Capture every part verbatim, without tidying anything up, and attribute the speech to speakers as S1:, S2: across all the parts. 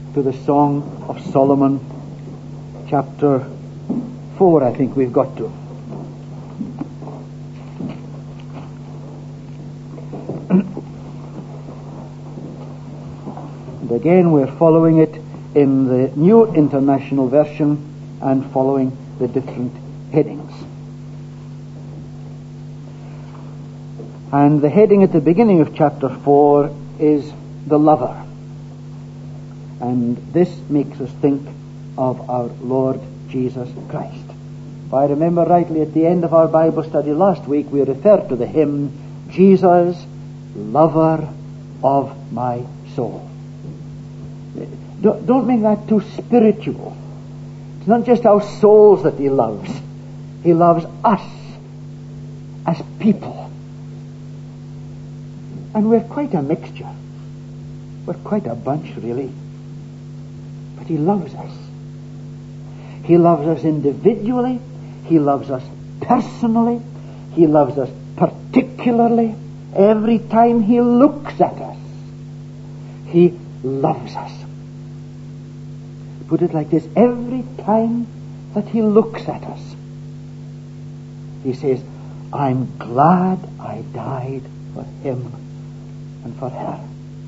S1: to the Song of Solomon, chapter four, I think we've got to. And again, we're following it in the New International Version and following the different headings. And the heading at the beginning of chapter four is the lover. And this makes us think of our Lord Jesus Christ. If I remember rightly, at the end of our Bible study last week, we referred to the hymn, Jesus, Lover of My Soul. Don't, don't make that too spiritual. It's not just our souls that He loves. He loves us as people. And we're quite a mixture. We're quite a bunch, really. But He loves us. He loves us individually. He loves us personally. He loves us particularly. Every time He looks at us, He loves us. Put it like this: every time that He looks at us, He says, I'm glad I died for him and for her.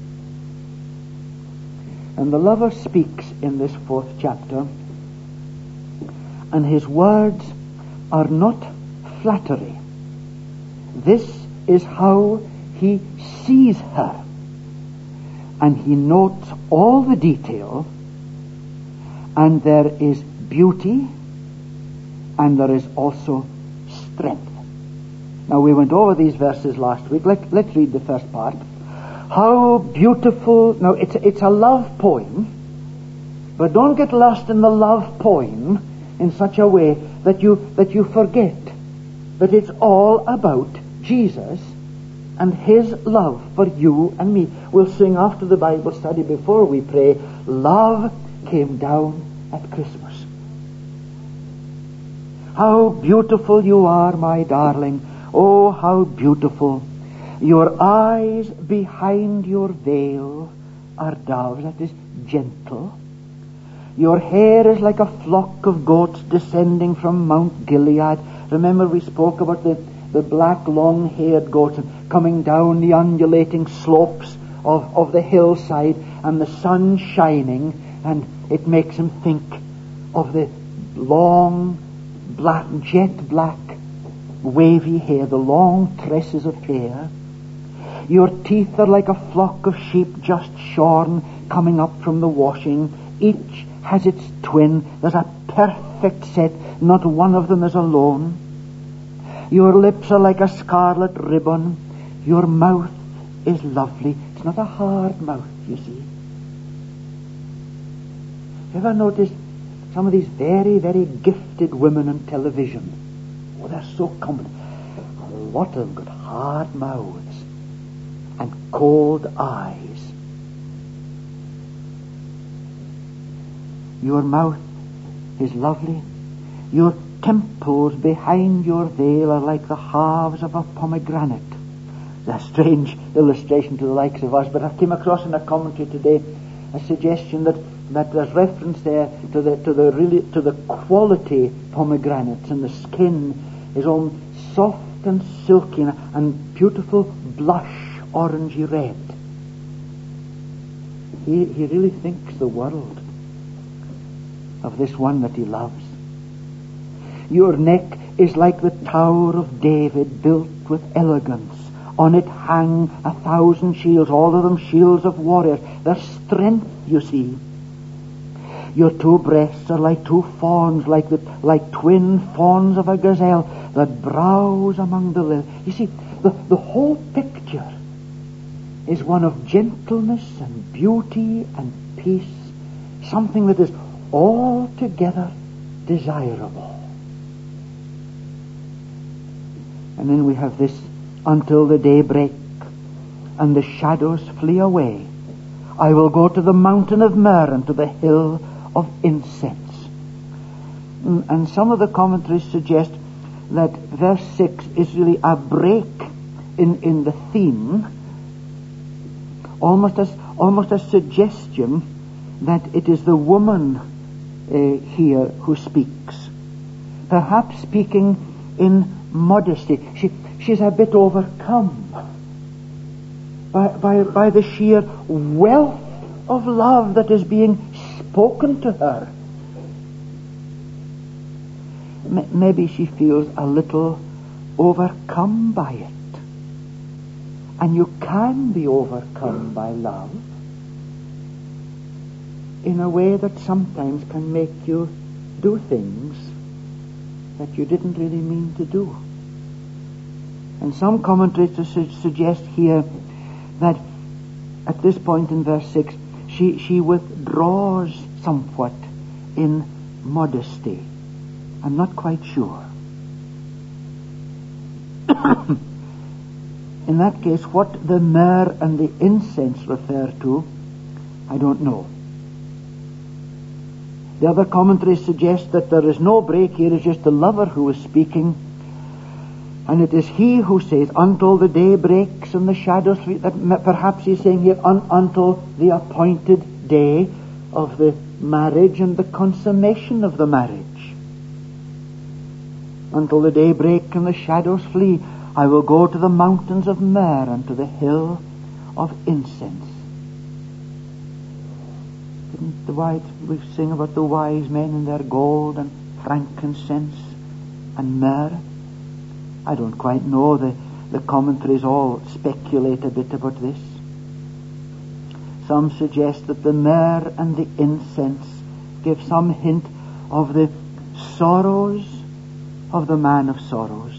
S1: And the lover speaks in this fourth chapter, and his words are not flattery. This is how he sees her, and he notes all the detail, and there is beauty, and there is also strength. Now, we went over these verses last week. Let, let's read the first part. How beautiful. Now, it's, it's a love poem, but don't get lost in the love poem in such a way that you, that you forget that it's all about Jesus and His love for you and me. We'll sing after the Bible study, before we pray, Love Came Down at Christmas. How beautiful you are, my darling. Oh, how beautiful. Your eyes behind your veil are doves, that is gentle. Your hair is like a flock of goats descending from Mount Gilead. Remember, we spoke about the, the black long-haired goats and coming down the undulating slopes of, of the hillside, and the sun shining, and it makes him think of the long, black, jet black, wavy hair, the long tresses of hair. Your teeth are like a flock of sheep just shorn, coming up from the washing. Each has its twin. There's a perfect set. Not one of them is alone. Your lips are like a scarlet ribbon. Your mouth is lovely. It's not a hard mouth, you see. Ever noticed some of these very, very gifted women on television? Oh, they're so common. A lot of them got hard mouths and cold eyes. Your mouth is lovely. Your temples behind your veil are like the halves of a pomegranate. It's a strange illustration to the likes of us, but I came across in a commentary today a suggestion that, that there's reference there to the to the really to the quality pomegranates, and the skin is all soft and silky and, and beautiful blush orangey red. He he really thinks the world of this one that he loves. Your neck is like the Tower of David, built with elegance. On it hang a thousand shields, all of them shields of warriors. Their strength, you see. Your two breasts are like two fawns, like the like twin fawns of a gazelle that browse among the lilies. You see, the, the whole picture is one of gentleness and beauty and peace, something that is altogether desirable. And then we have this, until the day break and the shadows flee away, I will go to the mountain of myrrh and to the hill of incense. And some of the commentaries suggest that verse six is really a break in, in the theme, almost as almost a suggestion that it is the woman uh, here who speaks. Perhaps speaking in modesty. She, she's a bit overcome by, by, by the sheer wealth of love that is being spoken to her. M- maybe she feels a little overcome by it. And you can be overcome by love in a way that sometimes can make you do things that you didn't really mean to do. And some commentators su- suggest here that at this point in verse six, she, she withdraws somewhat in modesty. I'm not quite sure. In that case, what the myrrh and the incense refer to, I don't know. The other commentaries suggest that there is no break here, it's just the lover who is speaking. And it is he who says, until the day breaks and the shadows, that perhaps he's saying here, un, until the appointed day of the marriage and the consummation of the marriage. Until the day break and the shadows flee, I will go to the mountains of myrrh and to the hill of incense. Didn't the wise, we sing about the wise men and their gold and frankincense and myrrh? I don't quite know. The, the commentaries all speculate a bit about this. Some suggest that the myrrh and the incense give some hint of the sorrows of the man of sorrows.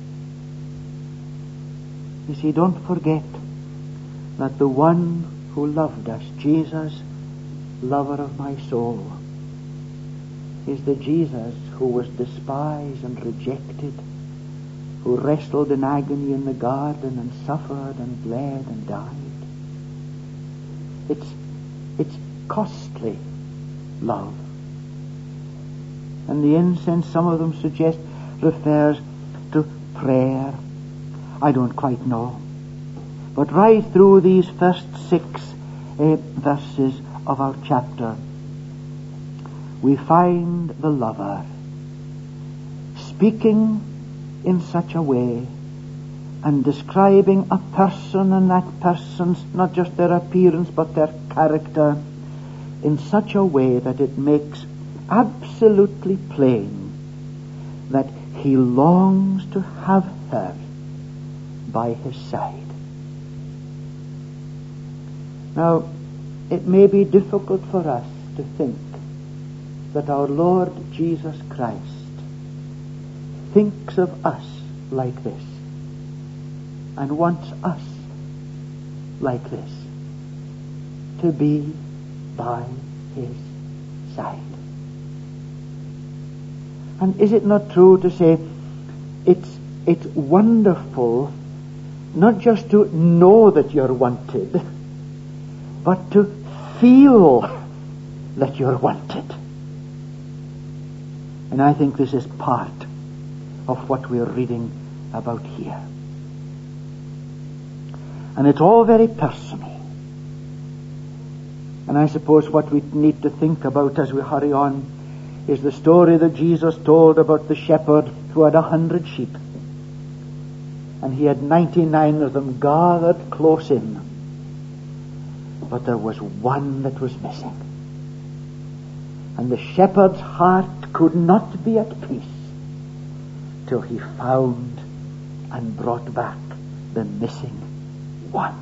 S1: You see, don't forget that the one who loved us, Jesus, lover of my soul, is the Jesus who was despised and rejected, who wrestled in agony in the garden and suffered and bled and died. It's, it's costly love. And the incense, some of them suggest, refers to prayer. I don't quite know. But right through these first six uh, verses of our chapter, we find the lover speaking in such a way and describing a person and that person's, not just their appearance but their character, in such a way that it makes absolutely plain that he longs to have her by his side. Now, it may be difficult for us to think that our Lord Jesus Christ thinks of us like this and wants us like this to be by his side. And is it not true to say it's it's wonderful not just to know that you're wanted, but to feel that you're wanted? And I think this is part of what we're reading about here. And it's all very personal. And I suppose what we need to think about as we hurry on is the story that Jesus told about the shepherd who had a hundred sheep. And he had ninety-nine of them gathered close in. But there was one that was missing. And the shepherd's heart could not be at peace till he found and brought back the missing one.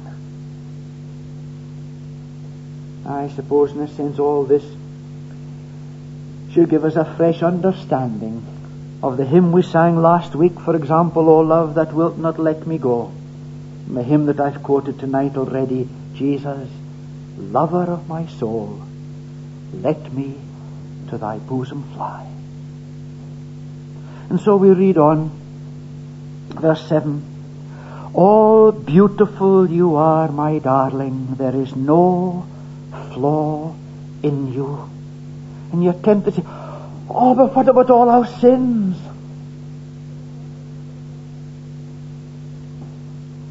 S1: I suppose in a sense all this should give us a fresh understanding of the hymn we sang last week, for example, O love that wilt not let me go. And the hymn that I've quoted tonight already, Jesus, lover of my soul, let me to thy bosom fly. And so we read on, verse seven, all beautiful you are, my darling, there is no flaw in you. And you're tempted to say, oh, but what about all our sins?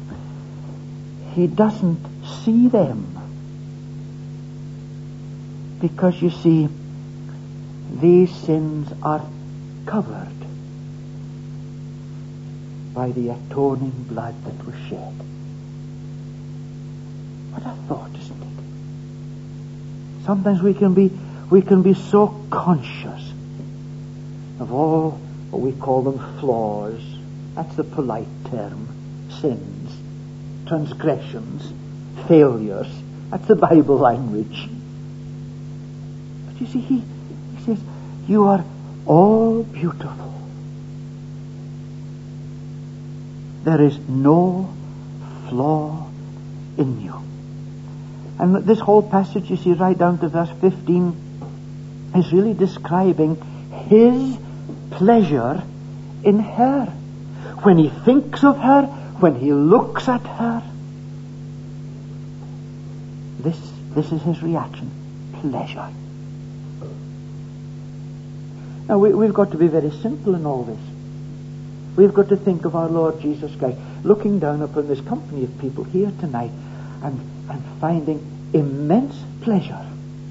S1: He doesn't see them. Because you see, these sins are covered by the atoning blood that was shed. What a thought, isn't it? Sometimes we can be we can be so conscious of all what we call them flaws. That's the polite term. Sins, transgressions, failures. That's the Bible language. But you see, he, he says, you are all beautiful. There is no flaw in you. And this whole passage, you see, right down to verse fifteen, is really describing his pleasure in her. When he thinks of her, when he looks at her, this, this is his reaction. Pleasure. Now, we, we've got to be very simple in all this. We've got to think of our Lord Jesus Christ looking down upon this company of people here tonight and, and finding immense pleasure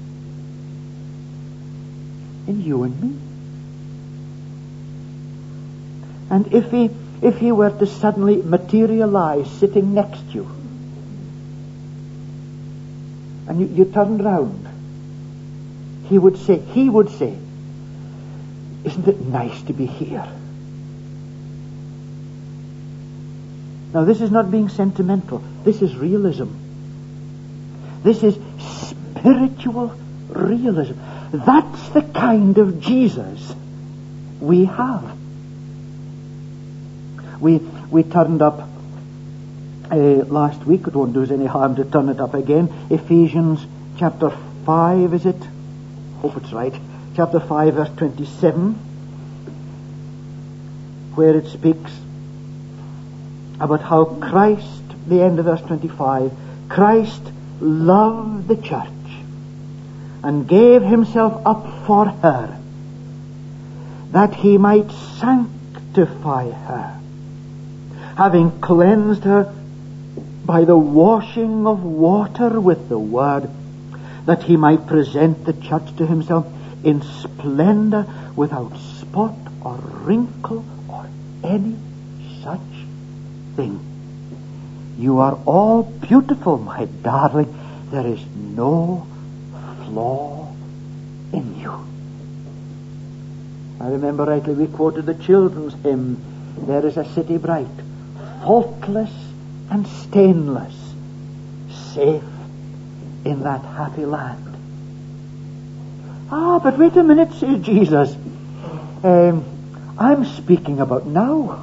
S1: in you and me. And if he if he were to suddenly materialize sitting next to you, and you, you turned round, he would say, he would say, isn't it nice to be here? Now, this is not being sentimental. This is realism. This is spiritual realism. That's the kind of Jesus we have. We we turned up uh, last week. It won't do us any harm to turn it up again. Ephesians chapter five, is it? Hope it's right. Chapter five, verse twenty-seven, where it speaks about how Christ, the end of verse twenty-five, Christ loved the church and gave himself up for her, that he might sanctify her, having cleansed her by the washing of water with the word, that he might present the church to himself in splendor, without spot or wrinkle or any such thing. You are all beautiful, my darling. There is no flaw in you. I remember rightly we quoted the children's hymn, There is a City Bright, faultless and stainless, safe in that happy land. Ah, but wait a minute, says Jesus. Um, I'm speaking about now.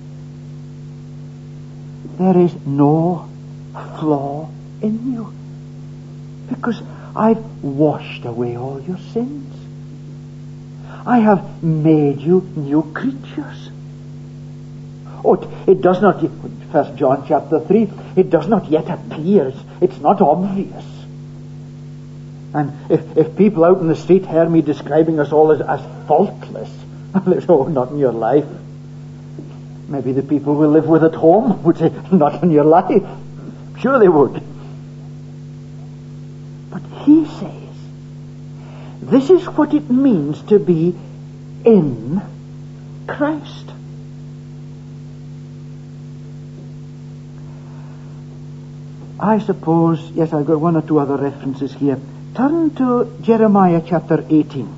S1: There is no flaw in you, because I've washed away all your sins. I have made you new creatures. Oh, it, it does not, First John chapter three, it does not yet appear. It's, it's not obvious. And if, if people out in the street hear me describing us all as, as faultless, they say, oh, not in your life. Maybe the people we live with at home would say, not in your life. Sure they would. But he says, this is what it means to be in Christ. I suppose, yes, I've got one or two other references here. Turn to Jeremiah chapter eighteen.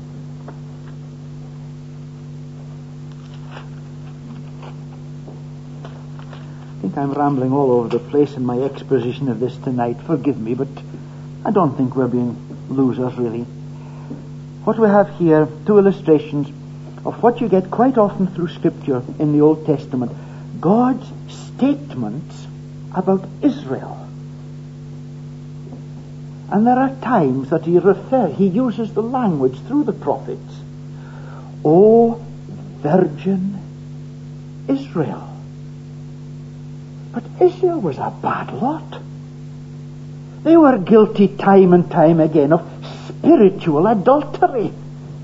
S1: I think I'm rambling all over the place in my exposition of this tonight. Forgive me, but I don't think we're being losers, really. What we have here, two illustrations of what you get quite often through Scripture in the Old Testament. God's statements about Israel. And there are times that he refers, he uses the language through the prophets. O virgin Israel. But Israel was a bad lot. They were guilty time and time again of spiritual adultery.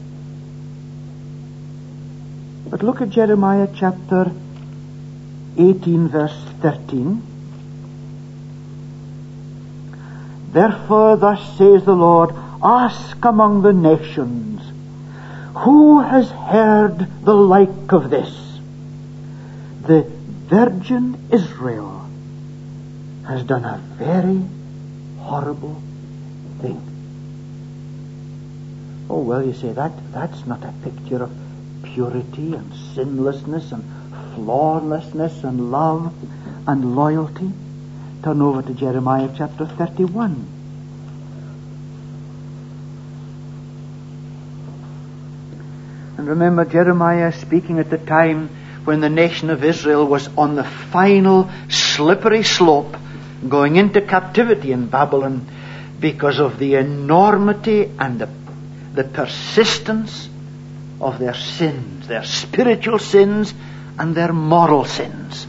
S1: But look at Jeremiah chapter eighteen, verse thirteen. Therefore, thus says the Lord, Ask among the nations, who has heard the like of this? The virgin Israel has done a very horrible thing. Oh, well, you say, that that's not a picture of purity and sinlessness and flawlessness and love and loyalty. Turn over to Jeremiah chapter thirty-one. And remember, Jeremiah speaking at the time when the nation of Israel was on the final slippery slope going into captivity in Babylon because of the enormity and the, the persistence of their sins, their spiritual sins and their moral sins.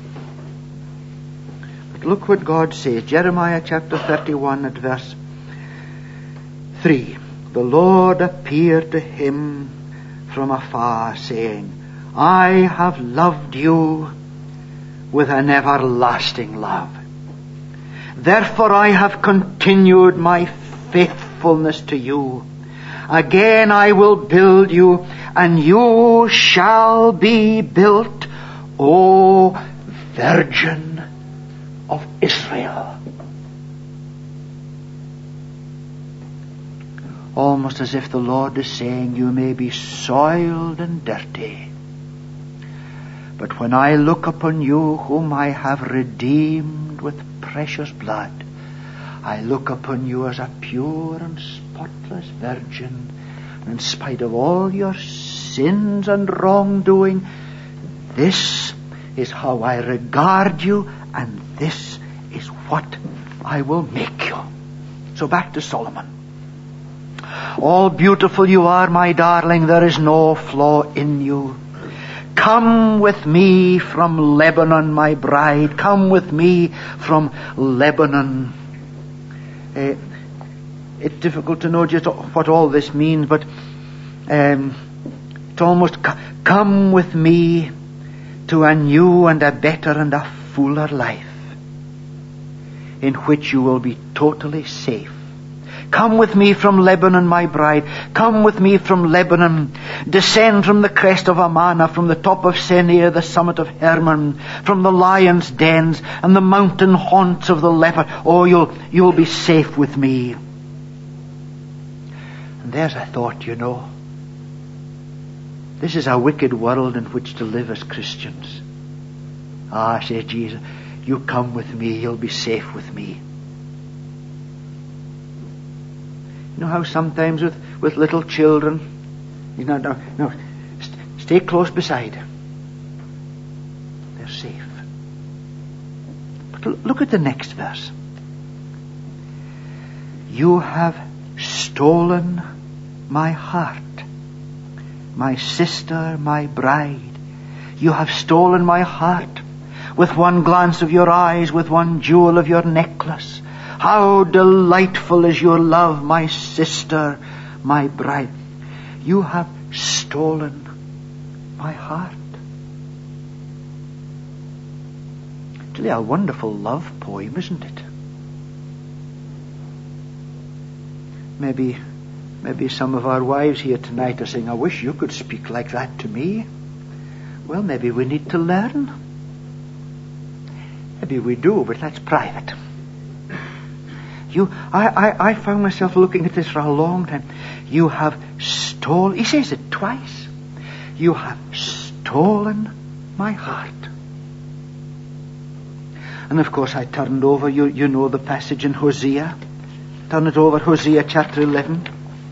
S1: But look what God says. Jeremiah chapter thirty-one at verse three. The Lord appeared to him from afar, saying, I have loved you with an everlasting love. Therefore I have continued my faithfulness to you. Again I will build you, and you shall be built, O Virgin of Israel. Almost as if the Lord is saying, you may be soiled and dirty, but when I look upon you whom I have redeemed with precious blood, I look upon you as a pure and spotless virgin. In spite of all your sins and wrongdoing, this is how I regard you, and this is what I will make you. So back to Solomon. All beautiful you are, my darling, there is no flaw in you. Come with me from Lebanon, my bride. Come with me from Lebanon. Uh, it's difficult to know just what all this means, but um, it's almost come with me to a new and a better and a fuller life in which you will be totally safe. Come with me from Lebanon, my bride. Come with me from Lebanon. Descend from the crest of Amana, from the top of Senir, the summit of Hermon, from the lion's dens and the mountain haunts of the leopard. Oh, you'll, you'll be safe with me. And there's a thought, you know. This is a wicked world in which to live as Christians. Ah, says Jesus, you come with me, you'll be safe with me. You know how sometimes with, with little children, you know, no, no, st- stay close beside. They're safe. But l- look at the next verse. You have stolen my heart, my sister, my bride. You have stolen my heart with one glance of your eyes, with one jewel of your necklace. How delightful is your love, my sister, my bride. You have stolen my heart. It's really a wonderful love poem, isn't it? Maybe, maybe some of our wives here tonight are saying, I wish you could speak like that to me. Well, maybe we need to learn. Maybe we do, but that's private. You, I, I, I found myself looking at this for a long time. You have stolen, he says it twice. You have stolen my heart. And of course I turned over, you, you know the passage in Hosea. Turn it over, Hosea chapter eleven.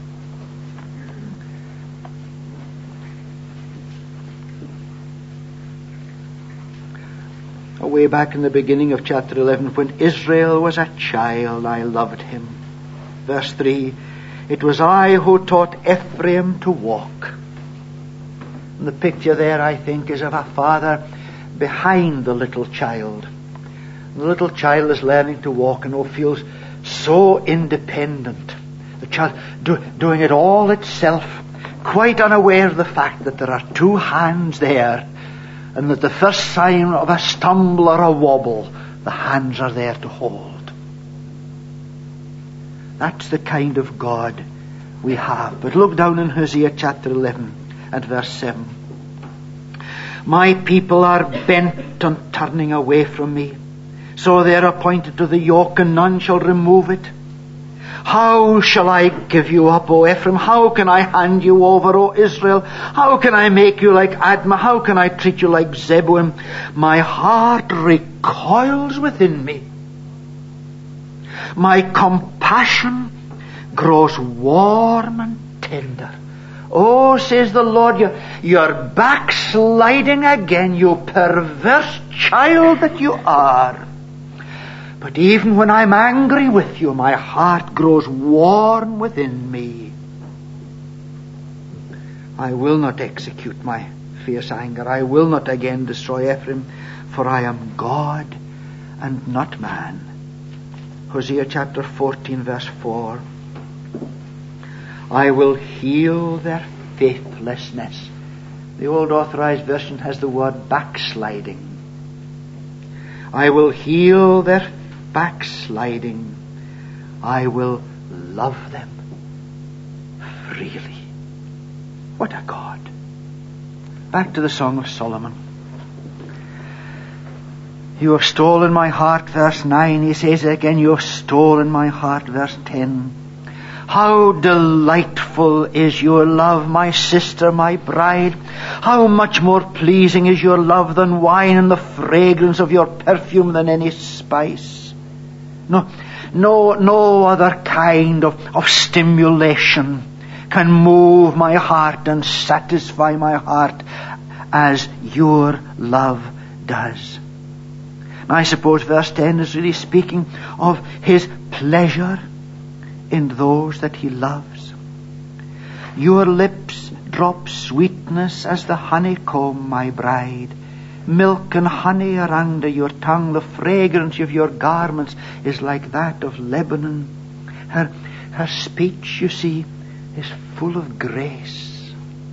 S1: Way back in the beginning of chapter eleven, when Israel was a child, I loved him. Verse three, it was I who taught Ephraim to walk. And the picture there, I think, is of a father behind the little child. The little child is learning to walk and oh, feels so independent. The child do, doing it all itself, quite unaware of the fact that there are two hands there, and that the first sign of a stumble or a wobble, the hands are there to hold. That's the kind of God we have. But look down in Hosea chapter eleven at verse seven. My people are bent on turning away from me. So they are appointed to the yoke, and none shall remove it. How shall I give you up, O Ephraim? How can I hand you over, O Israel? How can I make you like Admah? How can I treat you like Zebulun? My heart recoils within me. My compassion grows warm and tender. Oh, says the Lord, you're, you're backsliding again, you perverse child that you are. But even when I'm angry with you, my heart grows warm within me. I will not execute my fierce anger. I will not again destroy Ephraim, for I am God and not man. Hosea chapter fourteen, verse four. I will heal their faithlessness. The Old Authorized Version has the word backsliding. I will heal their backsliding. I will love them freely. What a God. Back to the Song of Solomon. You have stolen my heart, verse nine. He says again, you have stolen my heart, verse ten. How delightful is your love, my sister, my bride. How much more pleasing is your love than wine, and the fragrance of your perfume than any spice. No, no, no other kind of, of stimulation can move my heart and satisfy my heart as your love does. I suppose verse ten is really speaking of His pleasure in those that He loves. Your lips drop sweetness as the honeycomb, my bride. Milk and honey are under your tongue. The fragrance of your garments is like that of Lebanon. Her, her speech, you see, is full of grace.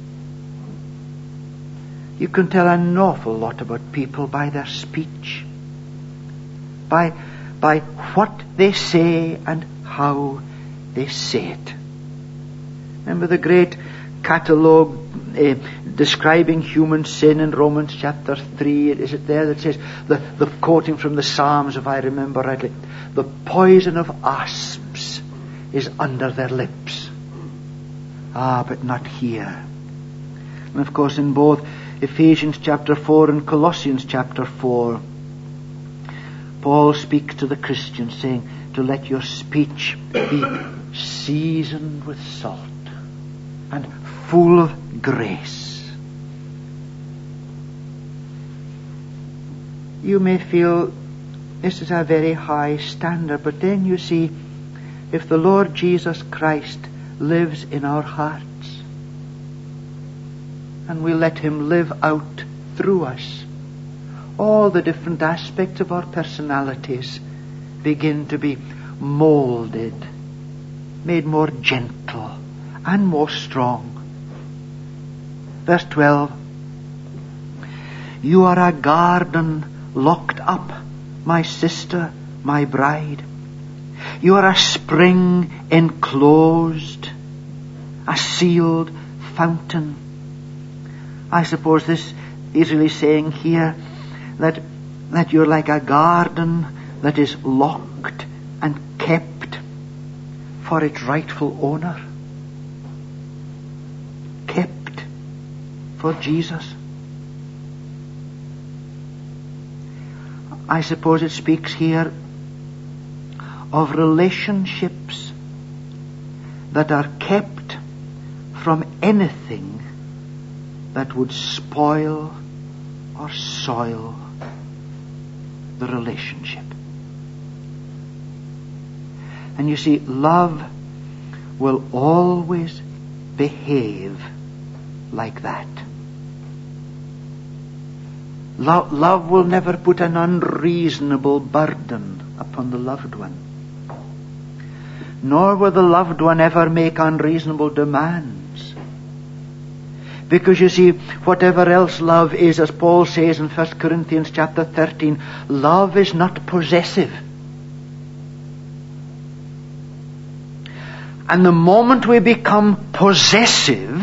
S1: You can tell an awful lot about people by their speech, by, by what they say and how they say it. Remember the great catalogue uh, describing human sin in Romans chapter three? Is it there that says, the, the quoting from the Psalms, if I remember rightly, the poison of asps is under their lips. Ah, but not here. And of course in both Ephesians chapter four and Colossians chapter four, Paul speaks to the Christians saying to let your speech be seasoned with salt and full of grace. You may feel this is a very high standard, but then you see, if the Lord Jesus Christ lives in our hearts and we let Him live out through us, all the different aspects of our personalities begin to be molded, made more gentle and more strong. Verse twelve. You are a garden locked up, my sister, my bride. You are a spring enclosed, a sealed fountain. I suppose this is really saying here that, that you're like a garden that is locked and kept for its rightful owner. Kept for Jesus. I suppose it speaks here of relationships that are kept from anything that would spoil or soil the relationship. And you see, love will always behave like that. Love, love will never put an unreasonable burden upon the loved one. Nor will the loved one ever make unreasonable demands. Because you see, whatever else love is, as Paul says in First Corinthians chapter thirteen, love is not possessive. And the moment we become possessive,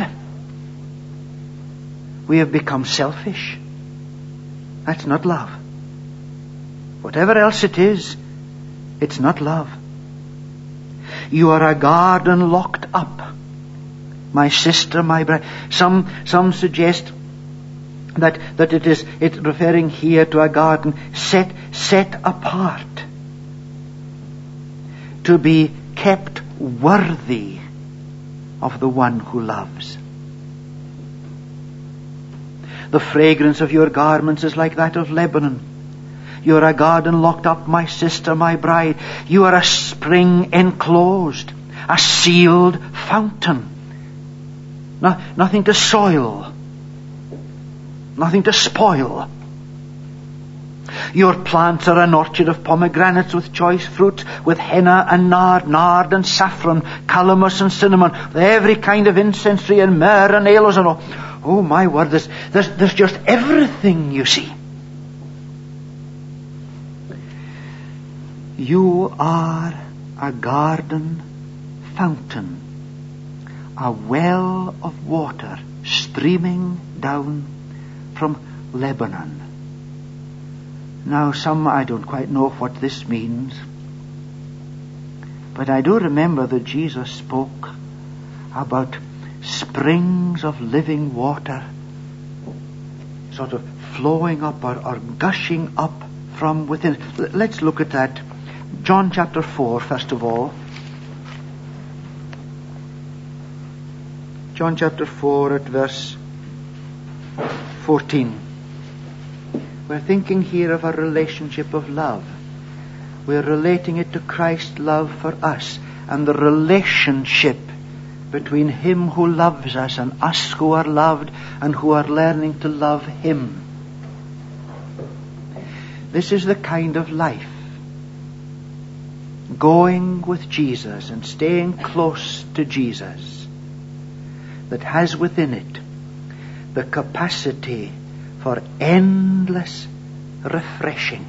S1: we have become selfish. That's not love. Whatever else it is, it's not love. You are a garden locked up. My sister, my bride. Some, some suggest that, that it is, it's referring here to a garden set, set apart to be kept worthy of the one who loves. The fragrance of your garments is like that of Lebanon. You are a garden locked up, my sister, my bride. You are a spring enclosed, a sealed fountain. No, nothing to soil, nothing to spoil. Your plants are an orchard of pomegranates with choice fruits, with henna and nard, nard and saffron, calamus and cinnamon, with every kind of incense tree and myrrh and aloes and all. Oh my word, there's, there's, there's just everything, you see. You are a garden fountain, a well of water streaming down from Lebanon. Now, some, I don't quite know what this means, but I do remember that Jesus spoke about springs of living water sort of flowing up or, or gushing up from within. Let's look at that. John chapter four, first of all. John chapter four at verse fourteen. We're thinking here of a relationship of love. We're relating it to Christ's love for us and the relationship between Him who loves us and us who are loved and who are learning to love Him. This is the kind of life, going with Jesus and staying close to Jesus, that has within it the capacity for endless refreshing.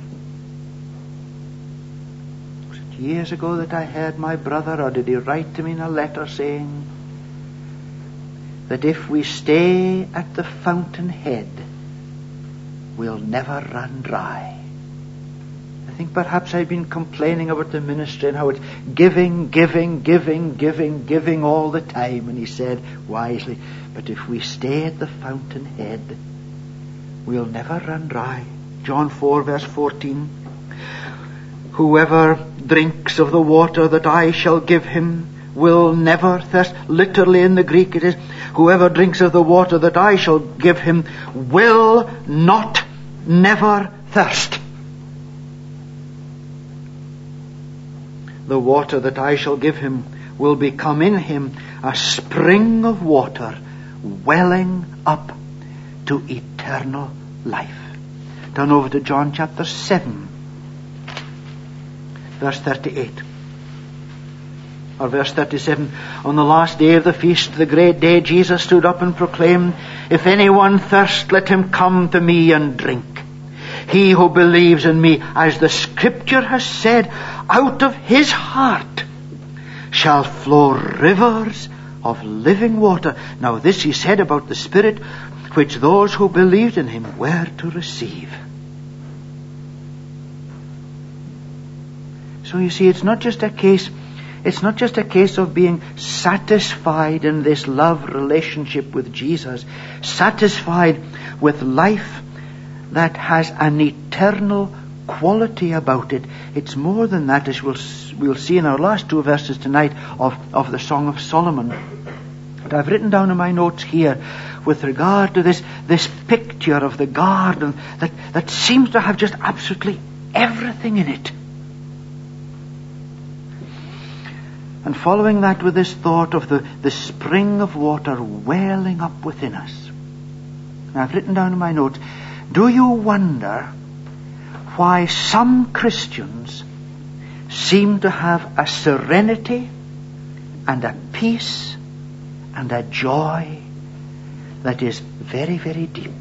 S1: Was it years ago that I heard my brother, or did he write to me in a letter saying that if we stay at the fountainhead, we'll never run dry? I think perhaps I've been complaining about the ministry and how it's giving, giving, giving, giving, giving all the time. And he said wisely, but if we stay at the fountainhead, we'll never run dry. John four verse fourteen. Whoever drinks of the water that I shall give him will never thirst. Literally in the Greek it is, whoever drinks of the water that I shall give him will not, never thirst. The water that I shall give him will become in him a spring of water welling up to eternal life. Turn over to John chapter seven, verse thirty-eight. Or verse thirty-seven. On the last day of the feast, the great day, Jesus stood up and proclaimed, if anyone thirst, let him come to me and drink. He who believes in me, as the scripture has said, out of his heart shall flow rivers of living water. Now this he said about the Spirit, which those who believed in him were to receive. So you see, it's not just a case, it's not just a case of being satisfied in this love relationship with Jesus, satisfied with life that has an eternal quality about it. It's more than that, as we'll, we'll see in our last two verses tonight of, of the Song of Solomon. But I've written down in my notes here, with regard to this, this picture of the garden that, that seems to have just absolutely everything in it. And following that with this thought of the, the spring of water welling up within us. And I've written down in my notes, do you wonder why some Christians seem to have a serenity and a peace and a joy that is very, very deep?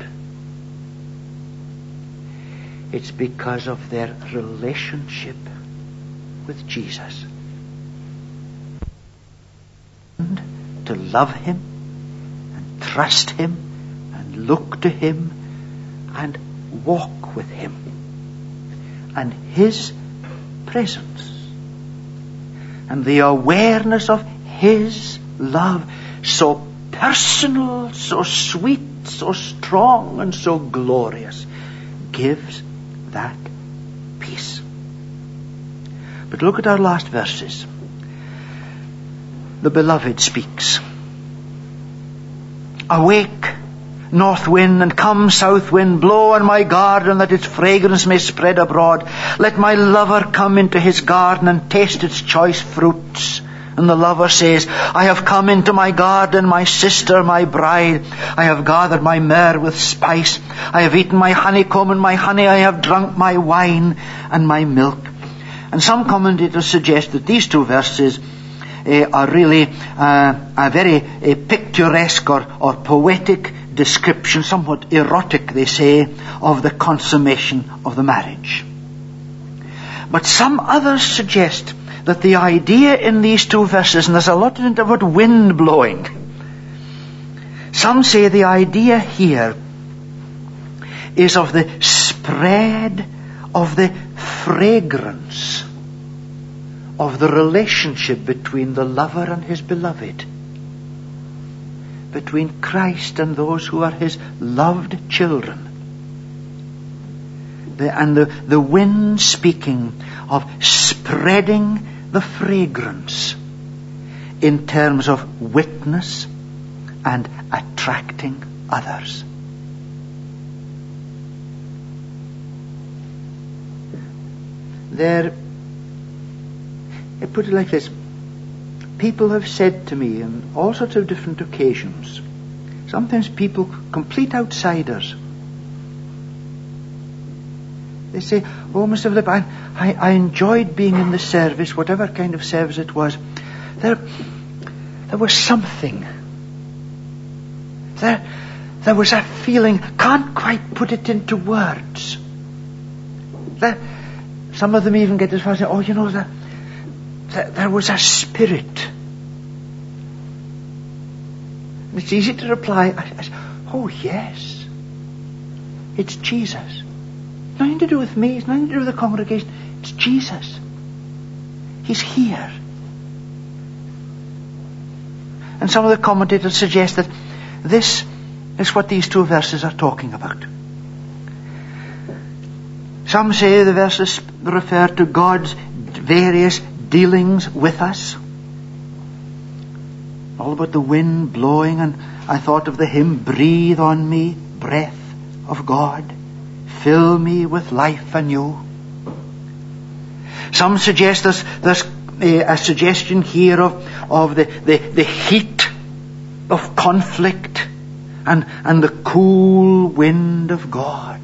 S1: It's because of their relationship with Jesus. to love him and trust him and look to him and walk with him. And his presence and the awareness of his love, so personal, so sweet, so strong, and so glorious, gives that peace. But look at our last verses. The beloved speaks. Awake, north wind, and come, south wind, blow on my garden that its fragrance may spread abroad. Let my lover come into his garden and taste its choice fruits. And the lover says, I have come into my garden, my sister, my bride. I have gathered my myrrh with spice. I have eaten my honeycomb and my honey. I have drunk my wine and my milk. And some commentators suggest that these two verses uh, are really uh, a very uh, picturesque or, or poetic description, somewhat erotic, they say, of the consummation of the marriage. But some others suggest that the idea in these two verses, and there's a lot in it about wind blowing, some say the idea here is of the spread of the fragrance of the relationship between the lover and his beloved, between Christ and those who are his loved children. The, and the, the wind speaking of spreading the fragrance in terms of witness and attracting others. There, I put it like this. People have said to me on all sorts of different occasions, sometimes people, complete outsiders, they say, oh, Mister Philip, I, I, I enjoyed being in the service, whatever kind of service it was. There, there was something. There, there was a feeling, can't quite put it into words. There, some of them even get as far as saying, oh, you know, there, there, there was a spirit. And it's easy to reply, I, I, oh, yes, it's Jesus. Nothing to do with me. It's nothing to do with the congregation. It's Jesus. He's here. And some of the commentators suggest that this is what these two verses are talking about. Some say the verses refer to God's various dealings with us. All about the wind blowing, and I thought of the hymn, breathe on me, breath of God. Fill me with life anew. Some suggest there's, there's a, a suggestion here of, of the, the, the heat of conflict and, and the cool wind of God.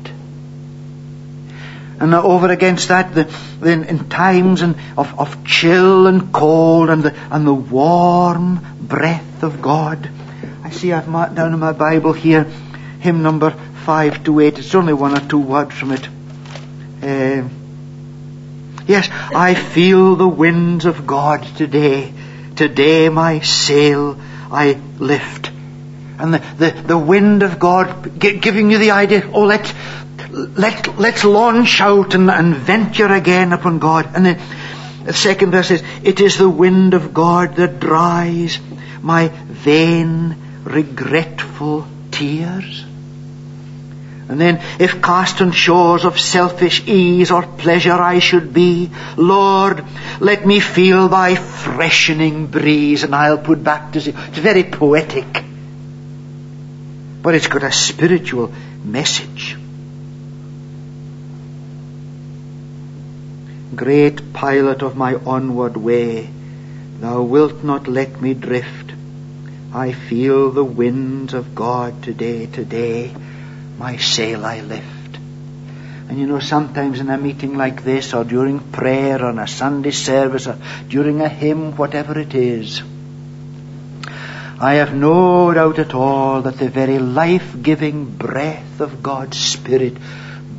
S1: And over against that, the, the, in times and of, of chill and cold and the, and the warm breath of God. I see I've marked down in my Bible here, hymn number five to eight. It's only one or two words from it. Uh, yes, I feel the winds of God today. Today my sail I lift. And the, the, the wind of God g- giving you the idea, oh, let's, let, let's launch out and, and venture again upon God. And the, the second verse says, it is the wind of God that dries my vain, regretful tears. And then, if cast on shores of selfish ease or pleasure I should be, Lord, let me feel thy freshening breeze. And I'll put back to sea. It's very poetic, but it's got a spiritual message. Great pilot of my onward way, thou wilt not let me drift. I feel the winds of God today, today. My sail I lift. And you know, sometimes in a meeting like this, or during prayer, or in a Sunday service, or during a hymn, whatever it is, I have no doubt at all that the very life-giving breath of God's Spirit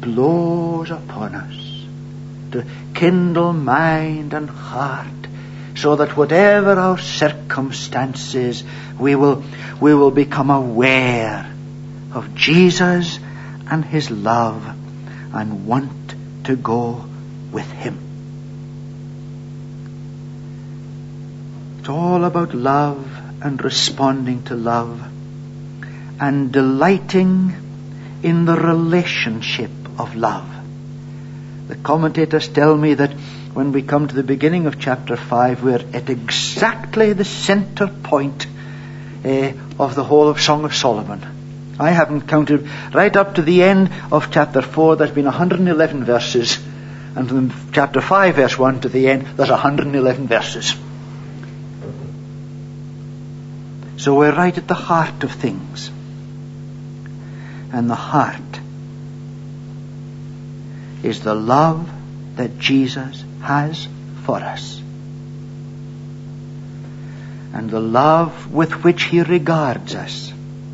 S1: blows upon us to kindle mind and heart so that whatever our circumstances, we will, we will become aware of Jesus and his love and want to go with him. It's all about love and responding to love and delighting in the relationship of love. The commentators tell me that when we come to the beginning of chapter five, we're at exactly the center point uh, of the whole of Song of Solomon. I haven't counted, right up to the end of chapter four, there's been one hundred eleven verses. And from chapter five, verse one to the end, there's one hundred eleven verses. So we're right at the heart of things. And the heart is the love that Jesus has for us. And the love with which he regards us.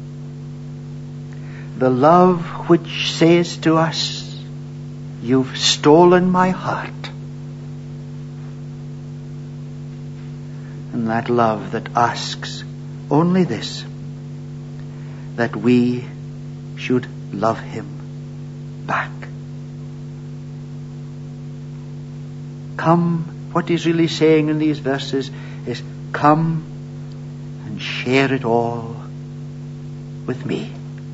S1: The love which says to us, you've stolen my heart. And that love that asks only this, that we should love him back. Come, what he's really saying in these verses is, come and share it all with me.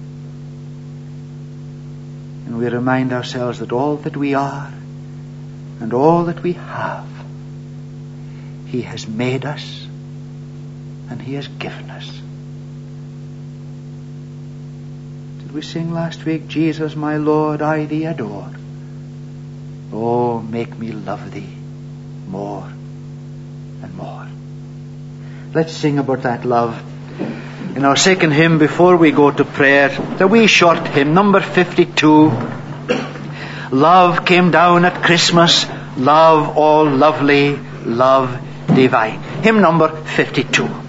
S1: And we remind ourselves that all that we are and all that we have, he has made us and he has given us. Did we sing last week, Jesus my Lord, I thee adore. Oh, make me love thee more and more. Let's sing about that love. In our second hymn, before we go to prayer, the wee short hymn, number fifty-two. Love came down at Christmas, love all lovely, love divine. Hymn number fifty-two.